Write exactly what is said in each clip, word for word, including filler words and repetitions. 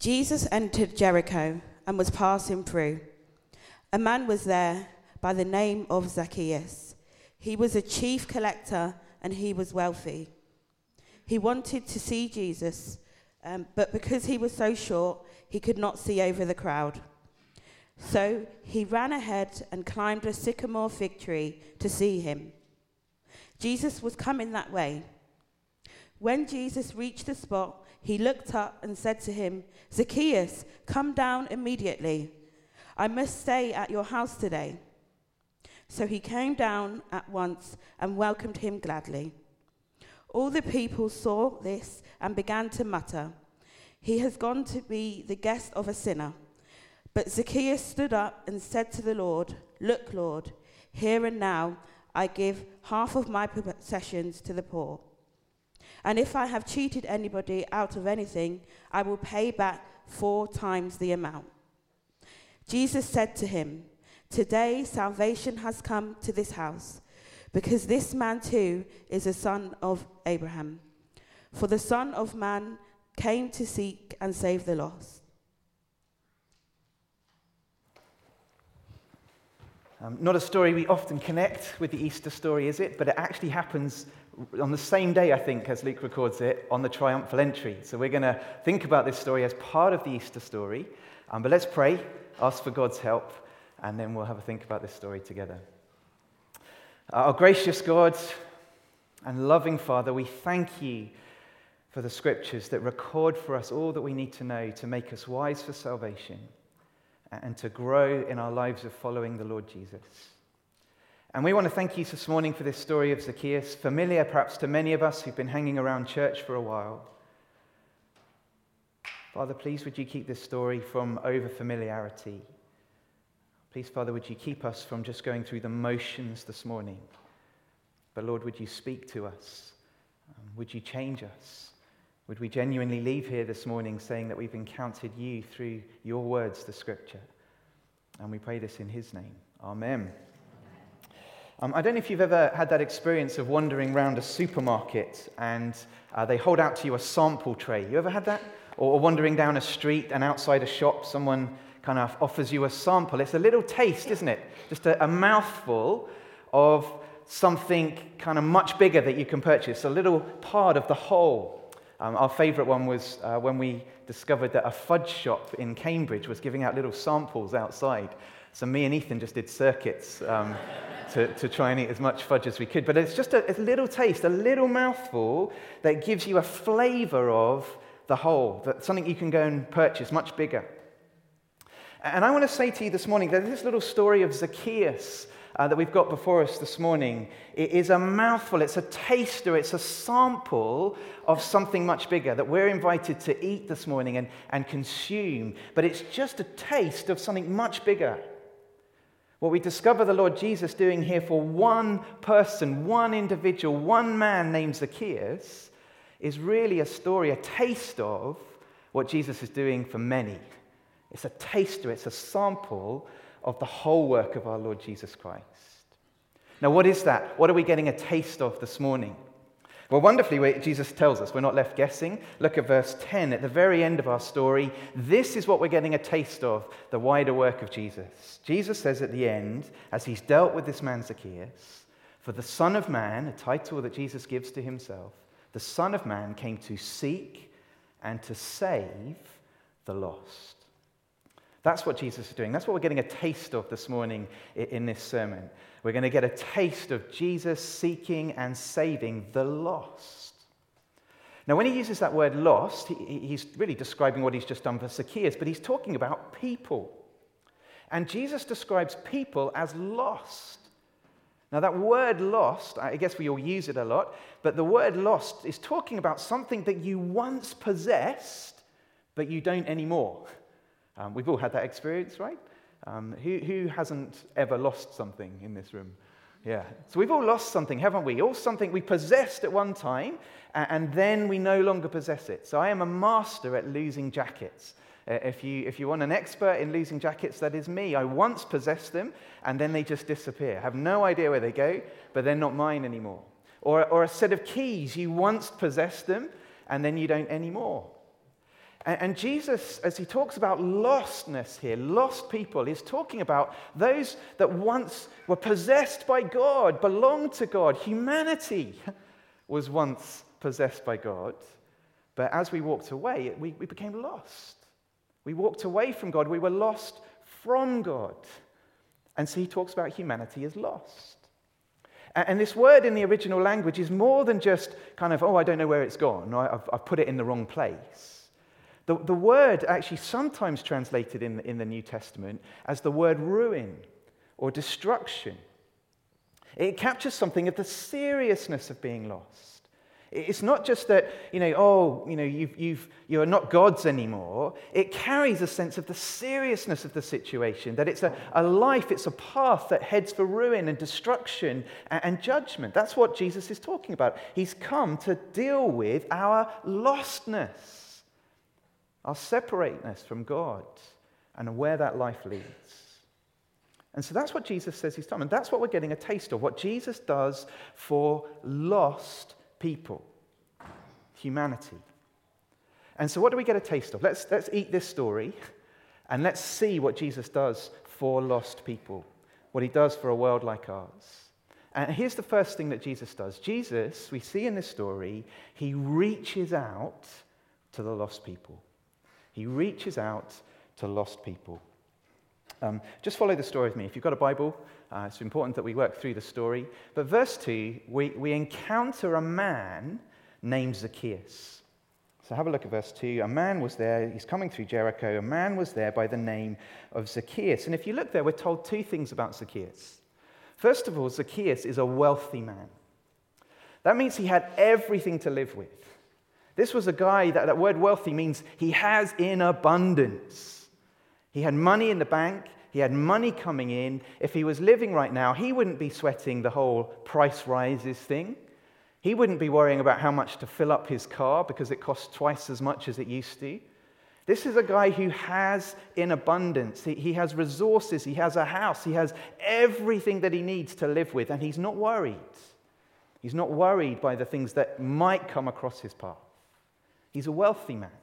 Jesus entered Jericho and was passing through. A man was there by the name of Zacchaeus. He was a chief collector and he was wealthy. He wanted to see Jesus, um, but because he was so short, he could not see over the crowd. So he ran ahead and climbed a sycamore fig tree to see him. Jesus was coming that way. When Jesus reached the spot, he looked up and said to him, "Zacchaeus, come down immediately. I must stay at your house today." So he came down at once and welcomed him gladly. All the people saw this and began to mutter, "He has gone to be the guest of a sinner." But Zacchaeus stood up and said to the Lord, "Look, Lord, here and now I give half of my possessions to the poor. And if I have cheated anybody out of anything, I will pay back four times the amount." Jesus said to him, "Today salvation has come to this house, because this man too is a son of Abraham. For the Son of Man came to seek and save the lost." Um, not a story we often connect with the Easter story, is it? But it actually happens on the same day, I think, as Luke records it, on the triumphal entry. So we're going to think about this story as part of the Easter story. Um, but let's pray, ask for God's help, and then we'll have a think about this story together. Our gracious God and loving Father, we thank you for the scriptures that record for us all that we need to know to make us wise for salvation and to grow in our lives of following the Lord Jesus. And we want to thank you this morning for this story of Zacchaeus, familiar perhaps to many of us who've been hanging around church for a while. Father, please would you keep this story from over-familiarity. Please, Father, would you keep us from just going through the motions this morning. But Lord, would you speak to us? Um, would you change us? Would we genuinely leave here this morning saying that we've encountered you through your words, the scripture? And we pray this in his name. Amen. Um, I don't know if you've ever had that experience of wandering around a supermarket and uh, they hold out to you a sample tray. You ever had that? Or wandering down a street and outside a shop, someone kind of offers you a sample. It's a little taste, isn't it? Just a, a mouthful of something kind of much bigger that you can purchase, a little part of the whole. Um, our favourite one was uh, when we discovered that a fudge shop in Cambridge was giving out little samples outside. So me and Ethan just did circuits um, to, to try and eat as much fudge as we could. But it's just a, a little taste, a little mouthful that gives you a flavour of the whole, that something you can go and purchase much bigger. And I want to say to you this morning that this little story of Zacchaeus uh, that we've got before us this morning, it is a mouthful, it's a taster, it's a sample of something much bigger that we're invited to eat this morning and, and consume. But it's just a taste of something much bigger. What we discover the Lord Jesus doing here for one person, one individual, one man named Zacchaeus is really a story, a taste of what Jesus is doing for many. It's a taster, it's a sample of the whole work of our Lord Jesus Christ. Now, what is that? What are we getting a taste of this morning? Well, wonderfully, Jesus tells us. We're not left guessing. Look at verse ten. At the very end of our story, this is what we're getting a taste of, the wider work of Jesus. Jesus says at the end, as he's dealt with this man Zacchaeus, "For the Son of Man," a title that Jesus gives to himself, "the Son of Man came to seek and to save the lost." That's what Jesus is doing. That's what we're getting a taste of this morning in this sermon. We're going to get a taste of Jesus seeking and saving the lost. Now, when he uses that word lost, he's really describing what he's just done for Zacchaeus, but he's talking about people. And Jesus describes people as lost. Now, that word lost, I guess we all use it a lot, but the word lost is talking about something that you once possessed, but you don't anymore. Um, we've all had that experience, right? Um, who, who hasn't ever lost something in this room? Yeah. So we've all lost something, haven't we? All something we possessed at one time, and, and then we no longer possess it. So I am a master at losing jackets. Uh, if you if you want an expert in losing jackets, that is me. I once possessed them, and then they just disappear. I have no idea where they go, but they're not mine anymore. Or, or a set of keys. You once possessed them, and then you don't anymore. And Jesus, as he talks about lostness here, lost people, is talking about those that once were possessed by God, belonged to God. Humanity was once possessed by God, but as we walked away, we, we became lost. We walked away from God. We were lost from God. And so he talks about humanity as lost. And this word in the original language is more than just kind of, oh, I don't know where it's gone. I've, I've put it in the wrong place. The, the word actually sometimes translated in the, in the New Testament as the word ruin or destruction. It captures something of the seriousness of being lost. It's not just that, you know, oh, you know, you've, you've, you're not gods anymore. It carries a sense of the seriousness of the situation, that it's a, a life, it's a path that heads for ruin and destruction and, and judgment. That's what Jesus is talking about. He's come to deal with our lostness, our separateness from God, and where that life leads. And so that's what Jesus says he's done. And that's what we're getting a taste of, what Jesus does for lost people, humanity. And so what do we get a taste of? Let's, let's eat this story, and let's see what Jesus does for lost people, what he does for a world like ours. And here's the first thing that Jesus does. Jesus, we see in this story, he reaches out to the lost people. He reaches out to lost people. Um, just follow the story with me. If you've got a Bible, uh, it's important that we work through the story. But verse two, we, we encounter a man named Zacchaeus. So have a look at verse two. A man was there. He's coming through Jericho. A man was there by the name of Zacchaeus. And if you look there, we're told two things about Zacchaeus. First of all, Zacchaeus is a wealthy man. That means he had everything to live with. This was a guy, that, that word wealthy means he has in abundance. He had money in the bank. He had money coming in. If he was living right now, he wouldn't be sweating the whole price rises thing. He wouldn't be worrying about how much to fill up his car because it costs twice as much as it used to. This is a guy who has in abundance. He, he has resources. He has a house. He has everything that he needs to live with, and he's not worried. He's not worried by the things that might come across his path. He's a wealthy man.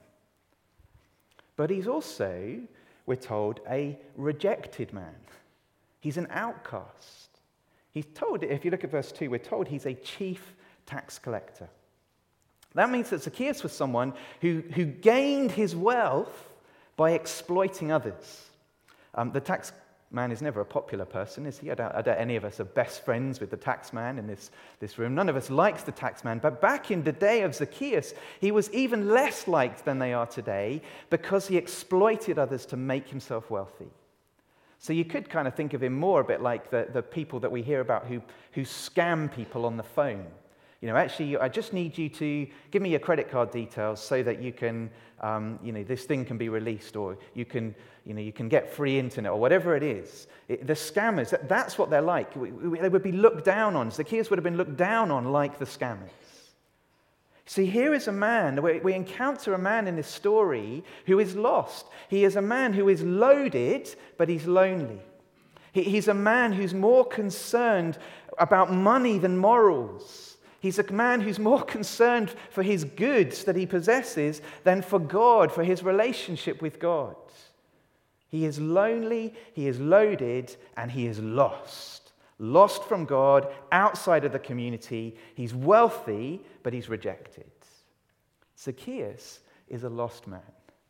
But he's also, we're told, a rejected man. He's an outcast. He's told, if you look at verse two, we're told he's a chief tax collector. That means that Zacchaeus was someone who, who gained his wealth by exploiting others. Um, the tax man is never a popular person, is he? I doubt, I doubt any of us are best friends with the tax man in this, this room. None of us likes the tax man. But back in the day of Zacchaeus, he was even less liked than they are today because he exploited others to make himself wealthy. So you could kind of think of him more a bit like the, the people that we hear about who, who scam people on the phone. You know, actually, I just need you to give me your credit card details so that you can, um, you know, this thing can be released, or you can, you know, you can get free internet, or whatever it is. It, the scammers, that, that's what they're like. We, we, they would be looked down on. Zacchaeus would have been looked down on like the scammers. See, here is a man, we, we encounter a man in this story who is lost. He is a man who is loaded, but he's lonely. He, he's a man who's more concerned about money than morals. He's a man who's more concerned for his goods that he possesses than for God, for his relationship with God. He is lonely, he is loaded, and he is lost. Lost from God, outside of the community. He's wealthy, but he's rejected. Zacchaeus is a lost man.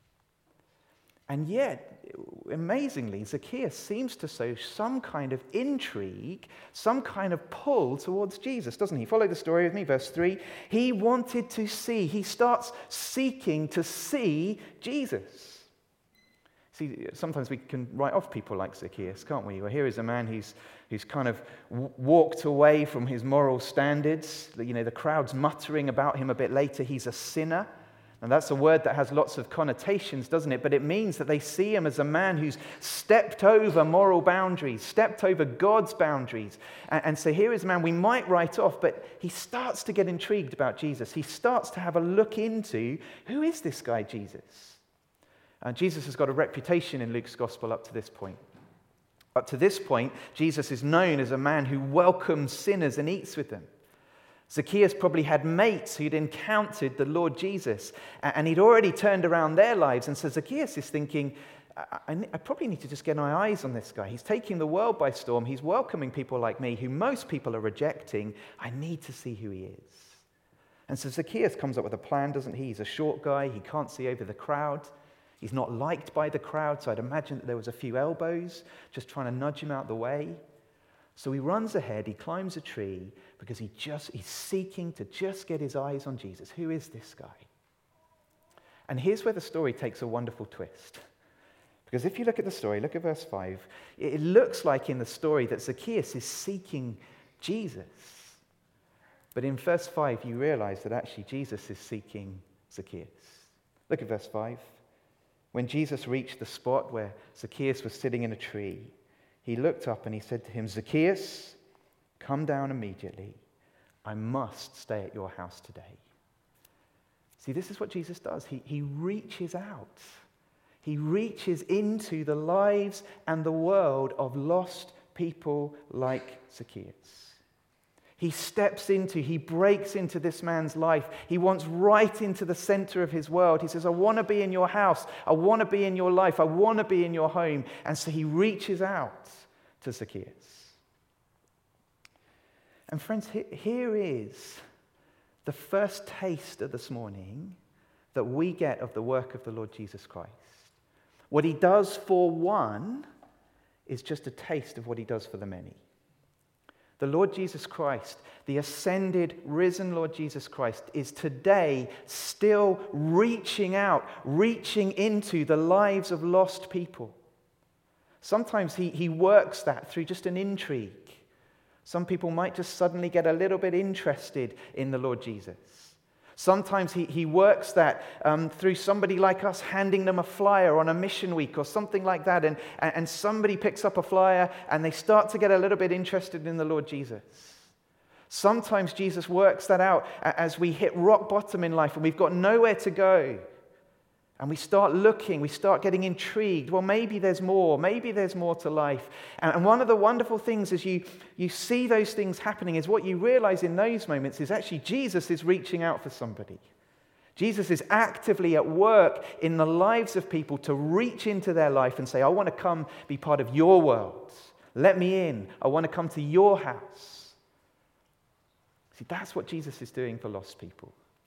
And yet, amazingly, Zacchaeus seems to show some kind of intrigue, some kind of pull towards Jesus, doesn't he? Follow the story with me, verse three. He wanted to see, he starts seeking to see Jesus. See, sometimes we can write off people like Zacchaeus, can't we? Well, here is a man who's, who's kind of w- walked away from his moral standards. You know, the crowd's muttering about him a bit later. He's a sinner. And that's a word that has lots of connotations, doesn't it? But it means that they see him as a man who's stepped over moral boundaries, stepped over God's boundaries. And, and so here is a man we might write off, but he starts to get intrigued about Jesus. He starts to have a look into, who is this guy, Jesus? Uh, Jesus has got a reputation in Luke's gospel up to this point. Up to this point, Jesus is known as a man who welcomes sinners and eats with them. Zacchaeus probably had mates who'd encountered the Lord Jesus, and he'd already turned around their lives. And so Zacchaeus is thinking, I, I, I probably need to just get my eyes on this guy. He's taking the world by storm. He's welcoming people like me who most people are rejecting. I need to see who he is. And so Zacchaeus comes up with a plan, doesn't he? He's a short guy. He can't see over the crowd. He's not liked by the crowd, so I'd imagine that there was a few elbows just trying to nudge him out the way. So he runs ahead, he climbs a tree, because he just he's seeking to just get his eyes on Jesus. Who is this guy? And here's where the story takes a wonderful twist. Because if you look at the story, look at verse five, it looks like in the story that Zacchaeus is seeking Jesus. But in verse five, you realize that actually Jesus is seeking Zacchaeus. Look at verse five. When Jesus reached the spot where Zacchaeus was sitting in a tree, he looked up and he said to him, Zacchaeus, come down immediately. I must stay at your house today. See, this is what Jesus does. He, he reaches out. He reaches into the lives and the world of lost people like Zacchaeus. He steps into, he breaks into this man's life. He wants right into the center of his world. He says, I want to be in your house. I want to be in your life. I want to be in your home. And so he reaches out to Zacchaeus. And friends, here is the first taste of this morning that we get of the work of the Lord Jesus Christ. What he does for one is just a taste of what he does for the many. The Lord Jesus Christ, the ascended, risen Lord Jesus Christ, is today still reaching out, reaching into the lives of lost people. Sometimes he, he works that through just an intrigue. Some people might just suddenly get a little bit interested in the Lord Jesus. Sometimes he, he works that um, through somebody like us handing them a flyer on a mission week or something like that, and, and somebody picks up a flyer and they start to get a little bit interested in the Lord Jesus. Sometimes Jesus works that out as we hit rock bottom in life and we've got nowhere to go. And we start looking, we start getting intrigued. Well, maybe there's more. Maybe there's more to life. And one of the wonderful things as you, you see those things happening is what you realize in those moments is actually Jesus is reaching out for somebody. Jesus is actively at work in the lives of people to reach into their life and say, I want to come be part of your world. Let me in. I want to come to your house. See, that's what Jesus is doing for lost people.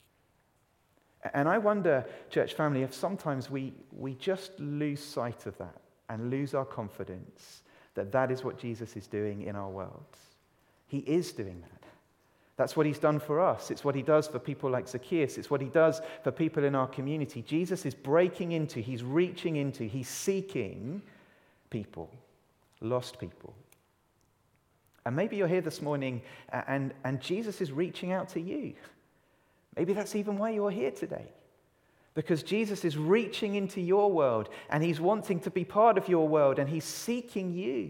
And I wonder, church family, if sometimes we, we just lose sight of that and lose our confidence that that is what Jesus is doing in our world. He is doing that. That's what he's done for us. It's what he does for people like Zacchaeus. It's what he does for people in our community. Jesus is breaking into, he's reaching into, he's seeking people, lost people. And maybe you're here this morning and, and Jesus is reaching out to you. Maybe that's even why you're here today. Because Jesus is reaching into your world and he's wanting to be part of your world and he's seeking you.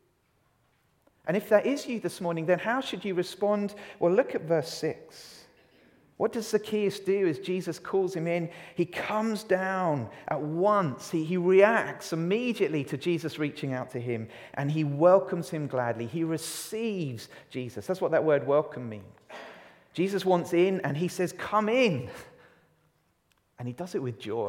And if that is you this morning, then how should you respond? Well, look at verse six. What does Zacchaeus do as Jesus calls him in? He comes down at once. He, he reacts immediately to Jesus reaching out to him and he welcomes him gladly. He receives Jesus. That's what that word welcome means. Jesus wants in and he says, come in. And he does it with joy.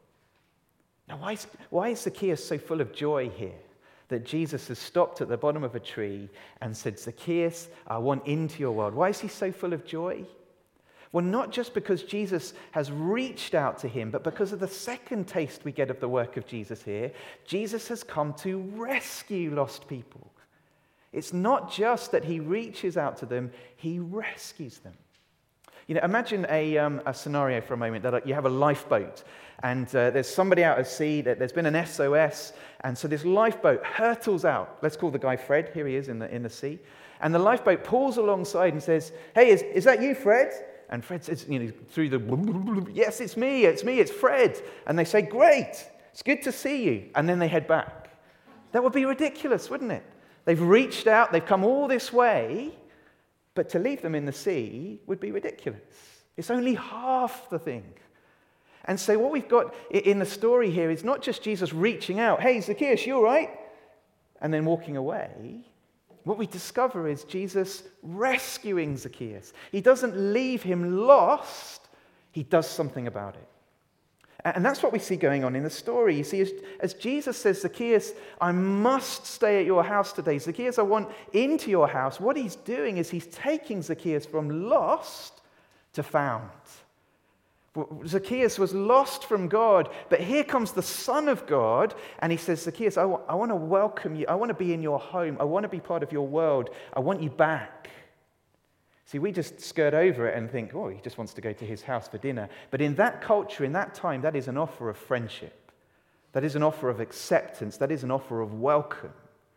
Now, why is, why is Zacchaeus so full of joy here? That Jesus has stopped at the bottom of a tree and said, Zacchaeus, I want into your world. Why is he so full of joy? Well, not just because Jesus has reached out to him, but because of the second taste we get of the work of Jesus here. Jesus has come to rescue lost people. It's not just that he reaches out to them, he rescues them. You know, imagine a, um, a scenario for a moment that you have a lifeboat and uh, there's somebody out at sea, that there's been an S O S, and so this lifeboat hurtles out. Let's call the guy Fred. Here he is in the, in the sea. And the lifeboat pulls alongside and says, hey, is, is that you, Fred? And Fred says, you know, through the, yes, it's me, it's me, it's Fred. And they say, great, it's good to see you. And then they head back. That would be ridiculous, wouldn't it? They've reached out, they've come all this way, but to leave them in the sea would be ridiculous. It's only half the thing. And so what we've got in the story here is not just Jesus reaching out, hey, Zacchaeus, you all right? And then walking away. what we discover is Jesus rescuing Zacchaeus. He doesn't leave him lost, he does something about it. And that's what we see going on in the story. You see, as, as Jesus says, Zacchaeus, I must stay at your house today. Zacchaeus, I want into your house. What he's doing is he's taking Zacchaeus from lost to found. Zacchaeus was lost from God, but here comes the Son of God, and he says, Zacchaeus, I, w- I want to welcome you. I want to be in your home. I want to be part of your world. I want you back. See, we just skirt over it and think, oh, he just wants to go to his house for dinner. But in that culture, in that time, that is an offer of friendship. That is an offer of acceptance. That is an offer of welcome.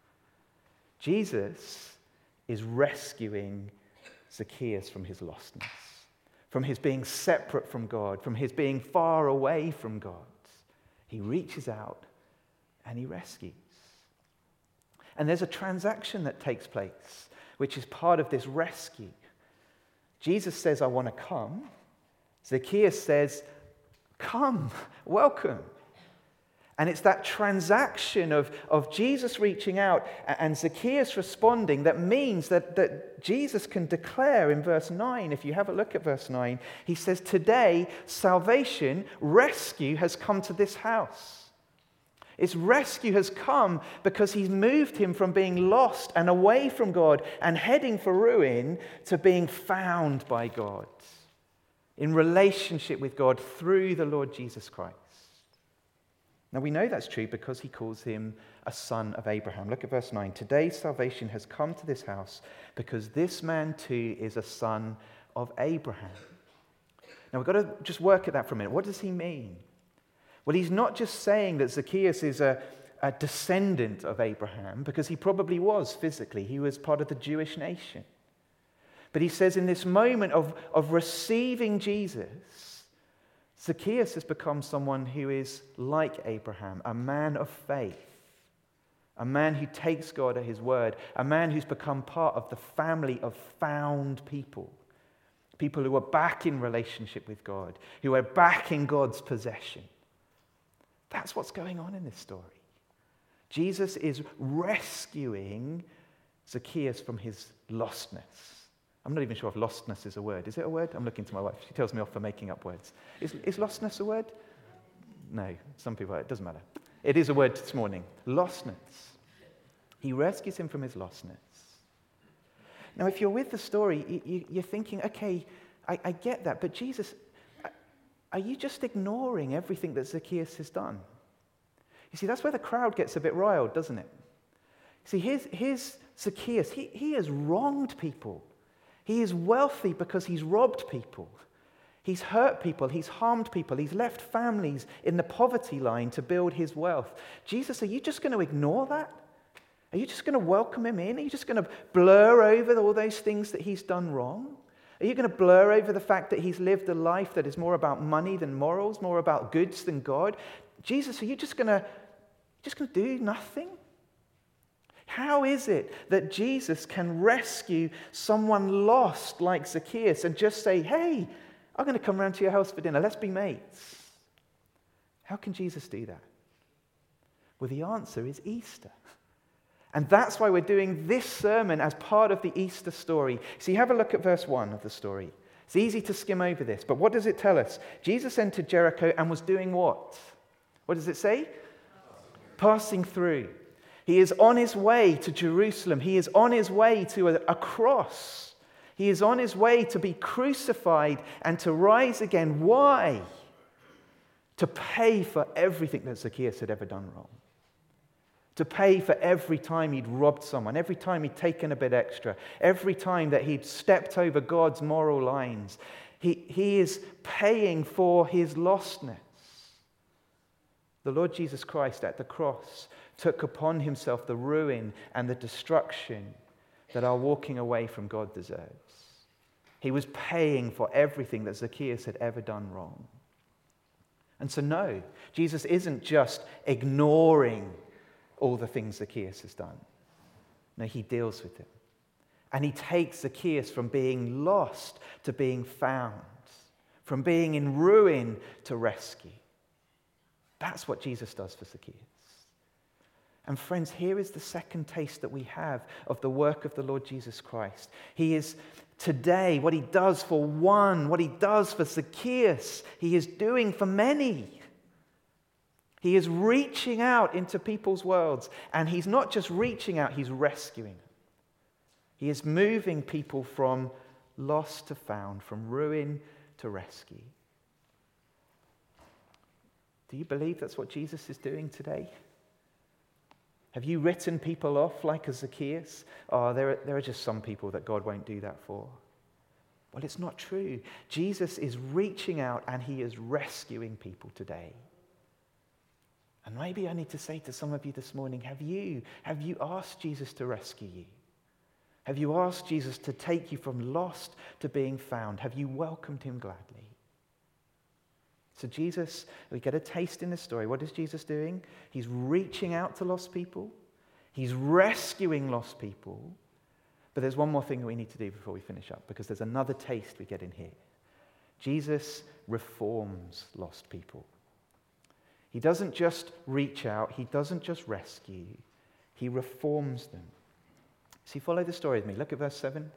Jesus is rescuing Zacchaeus from his lostness, from his being separate from God, from his being far away from God. He reaches out and he rescues. And there's a transaction that takes place, which is part of this rescue. Jesus says, I want to come. Zacchaeus says, come, welcome. And it's that transaction of, of Jesus reaching out and Zacchaeus responding that means that, that Jesus can declare in verse nine, if you have a look at verse nine, he says, today salvation, rescue has come to this house. His rescue has come because he's moved him from being lost and away from God and heading for ruin to being found by God in relationship with God through the Lord Jesus Christ. Now we know that's true because he calls him a son of Abraham. Look at verse nine. Today salvation has come to this house because this man too is a son of Abraham. Now we've got to just work at that for a minute. What does he mean? Well, he's not just saying that Zacchaeus is a, a descendant of Abraham, because he probably was physically. He was part of the Jewish nation. But he says in this moment of, of receiving Jesus, Zacchaeus has become someone who is like Abraham, a man of faith, a man who takes God at his word, a man who's become part of the family of found people, people who are back in relationship with God, who are back in God's possession. That's what's going on in this story. Jesus is rescuing Zacchaeus from his lostness. I'm not even sure if lostness is a word. Is it a word? I'm looking to my wife. She tells me off for making up words. Is, is lostness a word? No. Some people, it doesn't matter. It is a word this morning. Lostness. He rescues him from his lostness. Now, if you're with the story, you, you're thinking, okay, I, I get that, but Jesus, are you just ignoring everything that Zacchaeus has done? You see, that's where the crowd gets a bit riled, doesn't it? See, here's, here's Zacchaeus. He, he has wronged people. He is wealthy because he's robbed people. He's hurt people. He's harmed people. He's left families in the poverty line to build his wealth. Jesus, are you just going to ignore that? Are you just going to welcome him in? Are you just going to blur over all those things that he's done wrong? Are you going to blur over the fact that he's lived a life that is more about money than morals, more about goods than God? Jesus, are you just going to just going to do nothing? How is it that Jesus can rescue someone lost like Zacchaeus and just say, hey, I'm going to come round to your house for dinner. Let's be mates. How can Jesus do that? Well, the answer is Easter. And that's why we're doing this sermon as part of the Easter story. So you have a look at verse one of the story. It's easy to skim over this, but what does it tell us? Jesus entered Jericho and was doing what? What does it say? Passing through. He is on his way to Jerusalem. He is on his way to a, a cross. He is on his way to be crucified and to rise again. Why? To pay for everything that Zacchaeus had ever done wrong. To pay for every time he'd robbed someone, every time he'd taken a bit extra, every time that he'd stepped over God's moral lines. He, he is paying for his lostness. The Lord Jesus Christ at the cross took upon himself the ruin and the destruction that our walking away from God deserves. He was paying for everything that Zacchaeus had ever done wrong. And so no, Jesus isn't just ignoring all the things Zacchaeus has done. No, he deals with it. And he takes Zacchaeus from being lost to being found, from being in ruin to rescue. That's what Jesus does for Zacchaeus. And friends, here is the second taste that we have of the work of the Lord Jesus Christ. He is today, what he does for one, what he does for Zacchaeus, he is doing for many. He is reaching out into people's worlds, and he's not just reaching out, he's rescuing. He is moving people from lost to found, from ruin to rescue. Do you believe that's what Jesus is doing today? Have you written people off like a Zacchaeus? Oh, there are, there are just some people that God won't do that for. Well, it's not true. Jesus is reaching out and he is rescuing people today. And maybe I need to say to some of you this morning, have you, have you asked Jesus to rescue you? Have you asked Jesus to take you from lost to being found? Have you welcomed him gladly? So Jesus, we get a taste in the story. What is Jesus doing? He's reaching out to lost people. He's rescuing lost people. But there's one more thing that we need to do before we finish up, because there's another taste we get in here. Jesus reforms lost people. He doesn't just reach out. He doesn't just rescue. He reforms them. See, follow the story with me. Look at verse seven.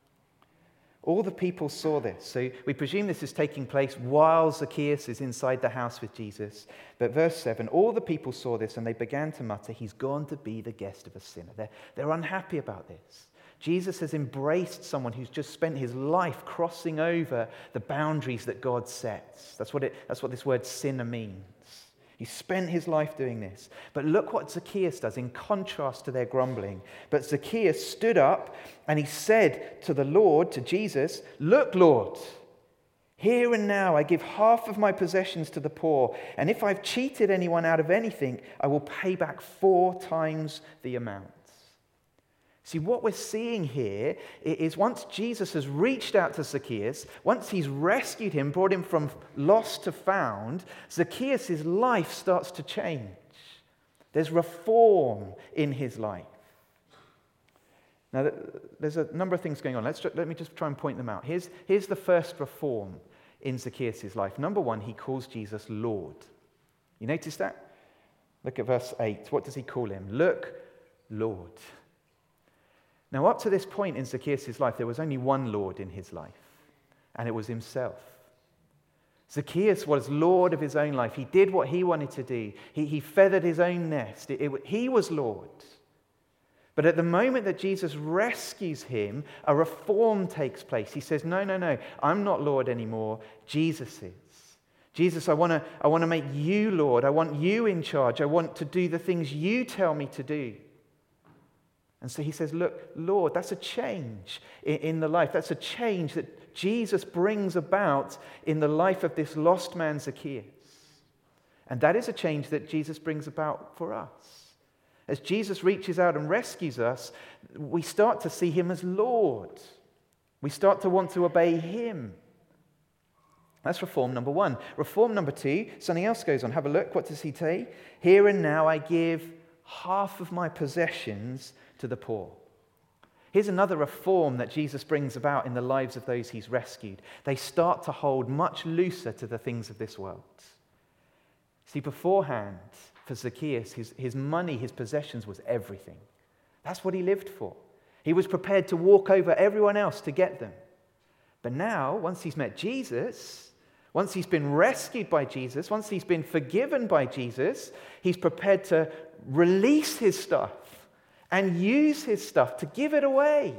All the people saw this. So we presume this is taking place while Zacchaeus is inside the house with Jesus. But verse seven, all the people saw this and they began to mutter, he's gone to be the guest of a sinner. They're, they're unhappy about this. Jesus has embraced someone who's just spent his life crossing over the boundaries that God sets. That's what, it, that's what this word sinner means. He spent his life doing this. But look what Zacchaeus does in contrast to their grumbling. But Zacchaeus stood up and he said to the Lord, to Jesus, look, Lord, here and now I give half of my possessions to the poor. And if I've cheated anyone out of anything, I will pay back four times the amount. See, what we're seeing here is once Jesus has reached out to Zacchaeus, once he's rescued him, brought him from lost to found, Zacchaeus' life starts to change. There's reform in his life. Now, there's a number of things going on. Let's, let me just try and point them out. Here's, here's the first reform in Zacchaeus' life. Number one, he calls Jesus Lord. You notice that? Look at verse eight. What does he call him? Look, Lord. Now, up to this point in Zacchaeus' life, there was only one Lord in his life, and it was himself. Zacchaeus was Lord of his own life. He did what he wanted to do. He, he feathered his own nest. It, it, he was Lord. But at the moment that Jesus rescues him, a reform takes place. He says, no, no, no, I'm not Lord anymore. Jesus is. Jesus, I want to I want to make you Lord. I want you in charge. I want to do the things you tell me to do. And so he says, look, Lord, that's a change in the life. That's a change that Jesus brings about in the life of this lost man, Zacchaeus. And that is a change that Jesus brings about for us. As Jesus reaches out and rescues us, we start to see him as Lord. We start to want to obey him. That's reform number one. Reform number two, something else goes on. Have a look. What does he say? Here and now I give half of my possessions to the poor. Here's another reform that Jesus brings about in the lives of those he's rescued. They start to hold much looser to the things of this world. See, beforehand, for Zacchaeus, his, his money, his possessions was everything. That's what he lived for. He was prepared to walk over everyone else to get them. But now, once he's met Jesus, once he's been rescued by Jesus, once he's been forgiven by Jesus, he's prepared to release his stuff and use his stuff to give it away.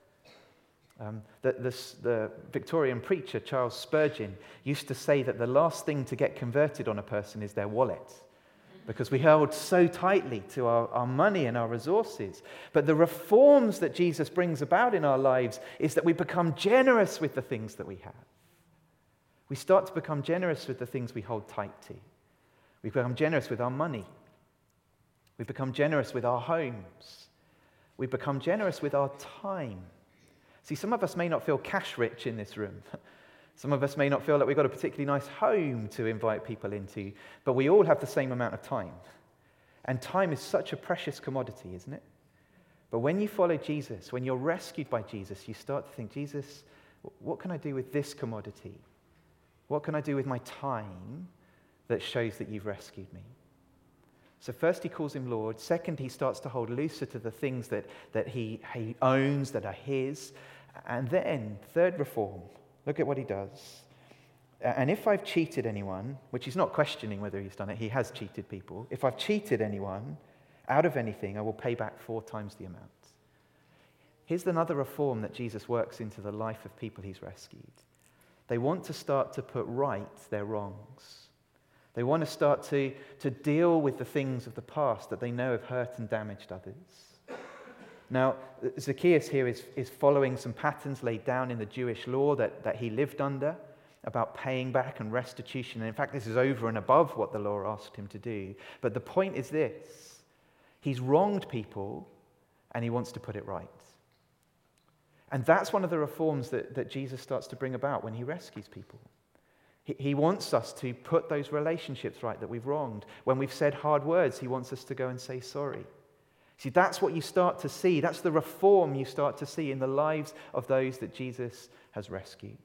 Um, the, the, the Victorian preacher, Charles Spurgeon, used to say that the last thing to get converted on a person is their wallet, because we hold so tightly to our, our money and our resources. But the reforms that Jesus brings about in our lives is that we become generous with the things that we have. We start to become generous with the things we hold tight to. We become generous with our money. We become generous with our homes. We become generous with our time. See, some of us may not feel cash rich in this room. Some of us may not feel that we've got a particularly nice home to invite people into, but we all have the same amount of time. And time is such a precious commodity, isn't it? But when you follow Jesus, when you're rescued by Jesus, you start to think, Jesus, what can I do with this commodity? What can I do with my time that shows that you've rescued me? So first he calls him Lord. Second, he starts to hold looser to the things that, that he, he owns, that are his. And then, third reform, look at what he does. And if I've cheated anyone, which he's not questioning whether he's done it, he has cheated people. If I've cheated anyone out of anything, I will pay back four times the amount. Here's another reform that Jesus works into the life of people he's rescued. They want to start to put right their wrongs. They want to start to, to deal with the things of the past that they know have hurt and damaged others. Now, Zacchaeus here is, is following some patterns laid down in the Jewish law that, that he lived under about paying back and restitution. And in fact, this is over and above what the law asked him to do. But the point is this: he's wronged people and he wants to put it right. And that's one of the reforms that, that Jesus starts to bring about when he rescues people. He, he wants us to put those relationships right that we've wronged. When we've said hard words, he wants us to go and say sorry. See, that's what you start to see. That's the reform you start to see in the lives of those that Jesus has rescued.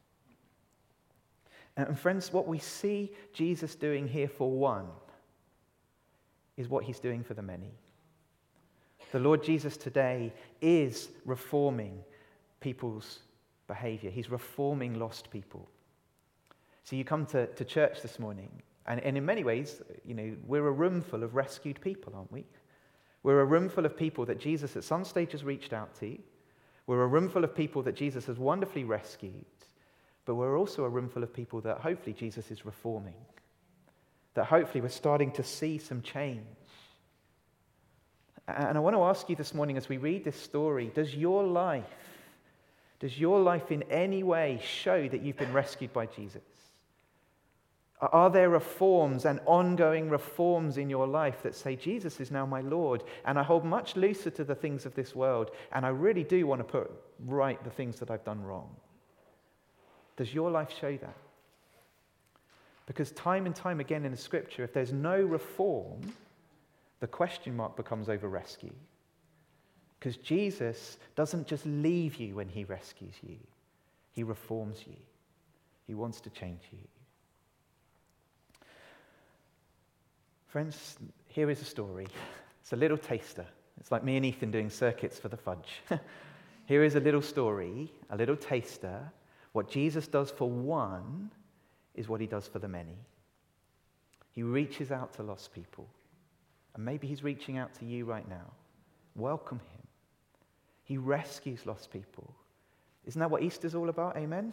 And friends, what we see Jesus doing here for one is what he's doing for the many. The Lord Jesus today is reforming people's behavior. He's reforming lost people. So you come to, to church this morning, and, and in many ways, you know, we're a room full of rescued people, aren't we? We're a room full of people that Jesus at some stage has reached out to. We're a room full of people that Jesus has wonderfully rescued. But we're also a room full of people that hopefully Jesus is reforming. That hopefully we're starting to see some change. And I want to ask you this morning as we read this story, does your life, does your life in any way show that you've been rescued by Jesus? Are there reforms and ongoing reforms in your life that say, Jesus is now my Lord, and I hold much looser to the things of this world, and I really do want to put right the things that I've done wrong? Does your life show that? Because time and time again in the scripture, if there's no reform, the question mark becomes over rescue. Because Jesus doesn't just leave you when he rescues you. He reforms you. He wants to change you. Friends, here is a story. It's a little taster. It's like me and Ethan doing circuits for the fudge. Here is a little story, a little taster. What Jesus does for one is what he does for the many. He reaches out to lost people. And maybe he's reaching out to you right now. Welcome him. He rescues lost people. Isn't that what Easter's all about? Amen?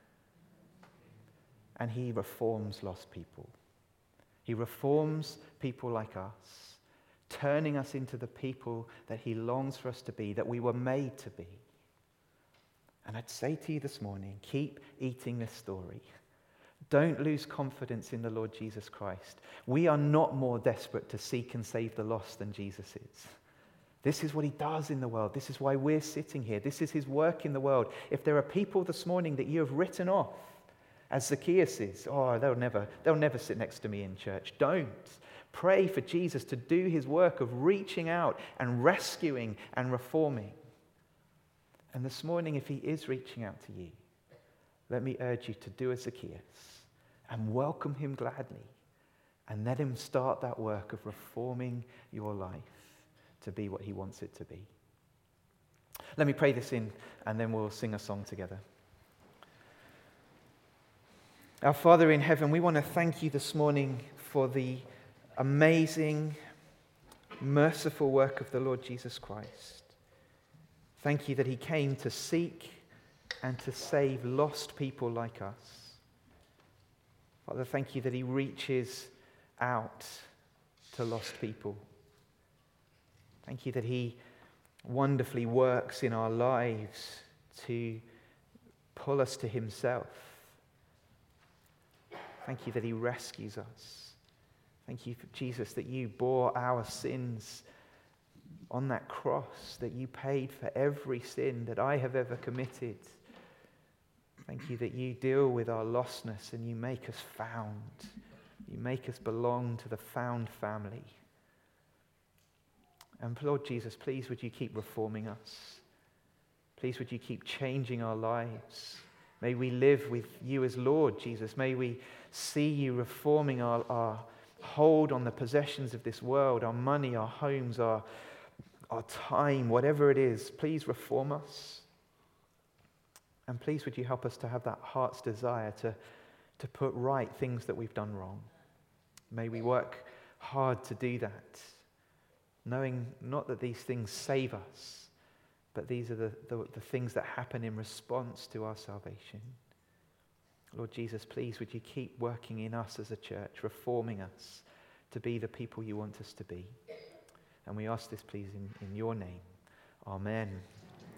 And he reforms lost people. He reforms people like us, turning us into the people that he longs for us to be, that we were made to be. And I'd say to you this morning, keep eating this story. Don't lose confidence in the Lord Jesus Christ. We are not more desperate to seek and save the lost than Jesus is. This is what he does in the world. This is why we're sitting here. This is his work in the world. If there are people this morning that you have written off, as Zacchaeus is, oh, they'll never, they'll never sit next to me in church. Don't. Pray for Jesus to do his work of reaching out and rescuing and reforming. And this morning, if he is reaching out to you, let me urge you to do as Zacchaeus and welcome him gladly and let him start that work of reforming your life to be what he wants it to be. Let me pray this in and then we'll sing a song together. Our Father in heaven, we want to thank you this morning for the amazing, merciful work of the Lord Jesus Christ. Thank you that he came to seek and to save lost people like us. Father, thank you that he reaches out to lost people. Thank you that he wonderfully works in our lives to pull us to himself. Thank you that he rescues us. Thank you, for Jesus, that you bore our sins on that cross, that you paid for every sin that I have ever committed. Thank you that you deal with our lostness and you make us found. You make us belong to the found family. And Lord Jesus, please would you keep reforming us. Please would you keep changing our lives. May we live with you as Lord, Jesus. May we see you reforming our, our hold on the possessions of this world, our money, our homes, our, our time, whatever it is. Please reform us. And please would you help us to have that heart's desire to, to put right things that we've done wrong. May we work hard to do that, knowing not that these things save us, but these are the, the, the things that happen in response to our salvation. Lord Jesus, please would you keep working in us as a church, reforming us to be the people you want us to be. And we ask this, please, in, in your name. Amen.